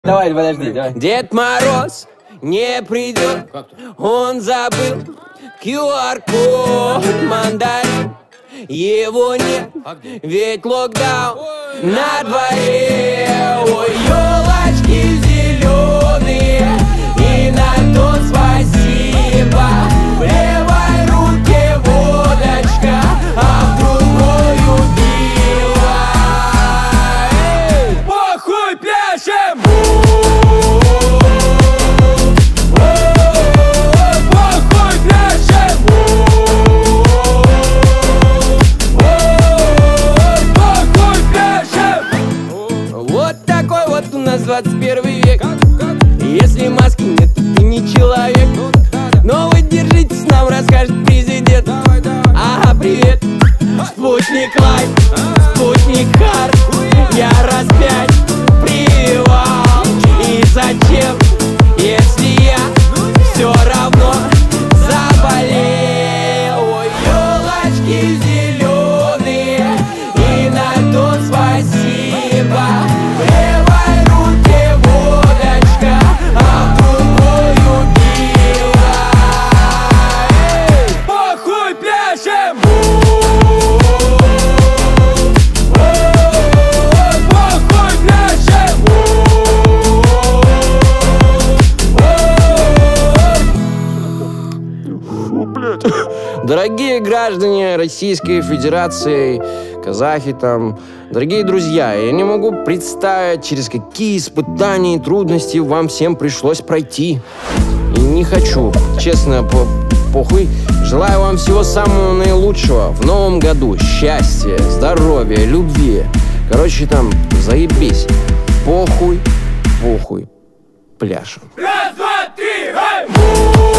Давай, подожди, давай. Дед Мороз не придет, он забыл QR-код мандарин. Его нет, ведь локдаун на дворе. Ой, елочки зеленые, и на то спасибо. В левой руке водочка, а в другой пиво. Похуй пляшем! Вот такой вот у нас 21 век. Если маски нет, то ты не человек. Но вы держитесь, нам расскажет президент. Ага, привет. Спутник Лайт, Спутник Хард. Я раз 5 прививал. И зачем, если я все равно заболел? Ой, елочки зеленые, и на то спасибо. В левой руке водочка, а в другой пиво. Похуй пляшем! Похуй пляшем! Фу, блядь. Дорогие граждане Российской Федерации, казахи там, дорогие друзья, я не могу представить, через какие испытания и трудности вам всем пришлось пройти. И не хочу, честно, похуй. Желаю вам всего самого наилучшего в новом году. Счастья, здоровья, любви. Короче, там, заебись. Похуй, похуй, пляшем. Раз, два, три, эй!